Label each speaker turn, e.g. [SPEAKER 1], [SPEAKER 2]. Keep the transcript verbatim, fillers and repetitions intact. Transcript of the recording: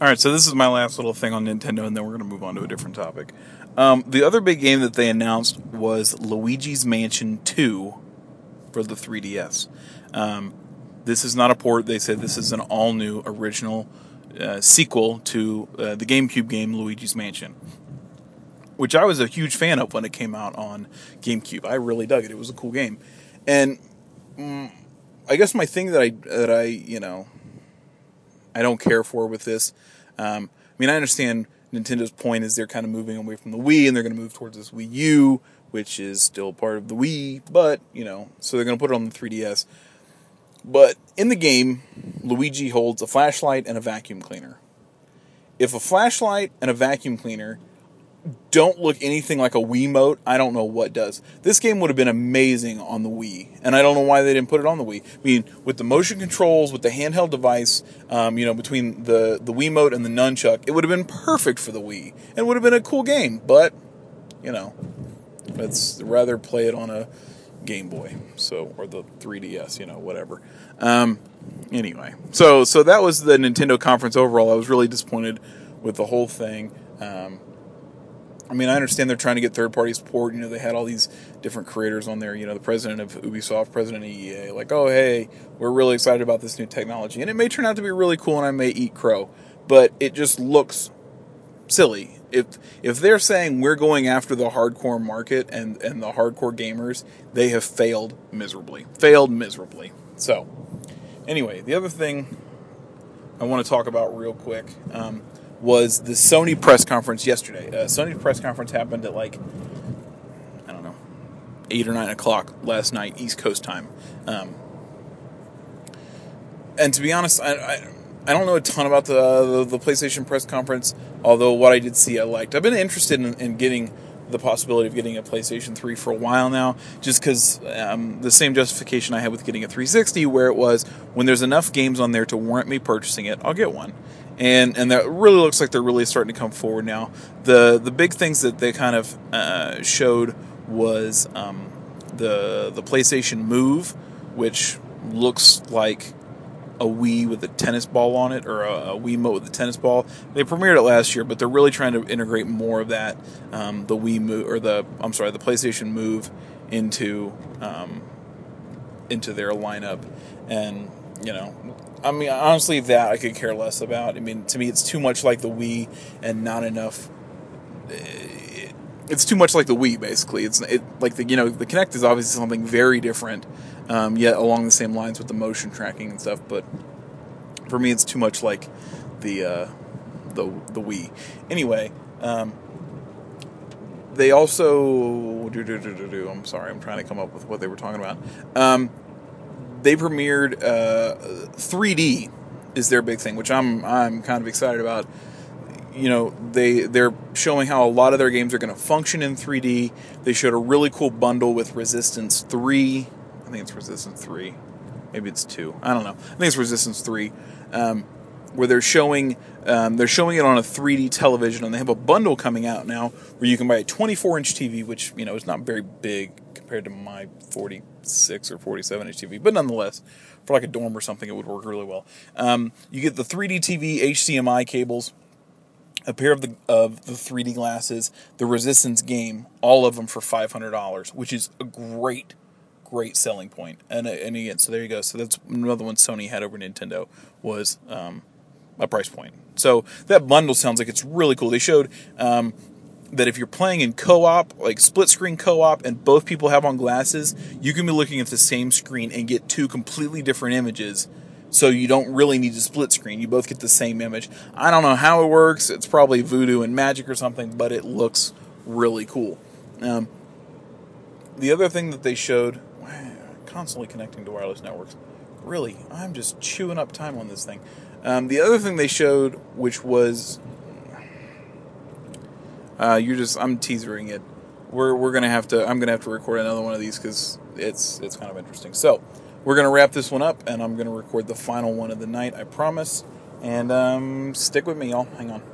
[SPEAKER 1] All right, so this is my last little thing on Nintendo, and then we're going to move on to a different topic. Um, the other big game that they announced was Luigi's Mansion two for the three D S. Um, this is not a port. They said this is an all-new, original uh, sequel to uh, the GameCube game Luigi's Mansion, which I was a huge fan of when it came out on GameCube. I really dug it. It was a cool game. And um, I guess my thing that I, that I, you know, I don't care for with this, um, I mean, I understand Nintendo's point is they're kind of moving away from the Wii, and they're going to move towards this Wii U, which is still part of the Wii, but, you know, so they're going to put it on the three D S. But in the game, Luigi holds a flashlight and a vacuum cleaner. If a flashlight and a vacuum cleaner don't look anything like a Wiimote, I don't know what does. This game would have been amazing on the Wii, and I don't know why they didn't put it on the Wii. I mean, with the motion controls, with the handheld device, um, you know, between the, the Wiimote and the nunchuck, it would have been perfect for the Wii, and would have been a cool game, but, you know, let's rather play it on a Game Boy, so, or the three D S, you know, whatever. Um, anyway, so, so that was the Nintendo conference overall. I was really disappointed with the whole thing. Um, I mean, I understand they're trying to get third-party support. You know, they had all these different creators on there. You know, the president of Ubisoft, president of E A, like, oh, hey, we're really excited about this new technology. And it may turn out to be really cool, and I may eat crow. But it just looks silly. If if they're saying we're going after the hardcore market and, and the hardcore gamers, they have failed miserably. Failed miserably. So, anyway, the other thing I want to talk about real quick, um, was the Sony press conference yesterday. Uh, Sony's press conference happened at like, I don't know, eight or nine o'clock last night, East Coast time. Um, and to be honest, I, I I don't know a ton about the, the the PlayStation press conference, although what I did see I liked. I've been interested in, in getting the possibility of getting a PlayStation three for a while now, just because um, the same justification I had with getting a three sixty, where it was, when there's enough games on there to warrant me purchasing it, I'll get one. And and that really looks like they're really starting to come forward now. The the big things that they kind of uh, showed was um, the the PlayStation Move, which looks like a Wii with a tennis ball on it, or a, a Wiimote with a tennis ball. They premiered it last year, but they're really trying to integrate more of that, um, the Wii Move, or the I'm sorry, the PlayStation Move into um, into their lineup. And you know, I mean, honestly, that I could care less about. I mean, to me, it's too much like the Wii and not enough. It's too much like the Wii, basically. It's it, like the you know the Kinect is obviously something very different, um, yet along the same lines with the motion tracking and stuff. But for me, it's too much like the uh, the the Wii. Anyway, um, they also do, do, do, do, do, I'm sorry, I'm trying to come up with what they were talking about. Um, they premiered uh, three D is their big thing, which I'm I'm kind of excited about. You know, they, they're showing how a lot of their games are going to function in three D. They showed a really cool bundle with Resistance three. I think it's Resistance three. Maybe it's two. I don't know. I think it's Resistance three. Um, where they're showing um, they're showing it on a three D television, and they have a bundle coming out now where you can buy a twenty-four inch T V, which, you know, is not very big compared to my forty-six or forty-seven inch T V, but nonetheless, for like a dorm or something, it would work really well. Um, you get the three D T V H D M I cables, a pair of the of the three D glasses, the Resistance game, all of them for five hundred dollars, which is a great, great selling point. And and again, so there you go. So that's another one Sony had over Nintendo, was um, a price point. So that bundle sounds like it's really cool. They showed um, that if you're playing in co-op, like split-screen co-op, and both people have on glasses, you can be looking at the same screen and get two completely different images. So you don't really need to split screen. You both get the same image. I don't know how it works. It's probably voodoo and magic or something, but it looks really cool. Um, the other thing that they showed, constantly connecting to wireless networks. Really, I'm just chewing up time on this thing. Um, the other thing they showed, which was, uh, you're just, I'm teasering it. We're we're gonna have to. I'm gonna have to record another one of these because it's it's kind of interesting. So, we're going to wrap this one up, and I'm going to record the final one of the night, I promise. And um, stick with me, y'all. Hang on.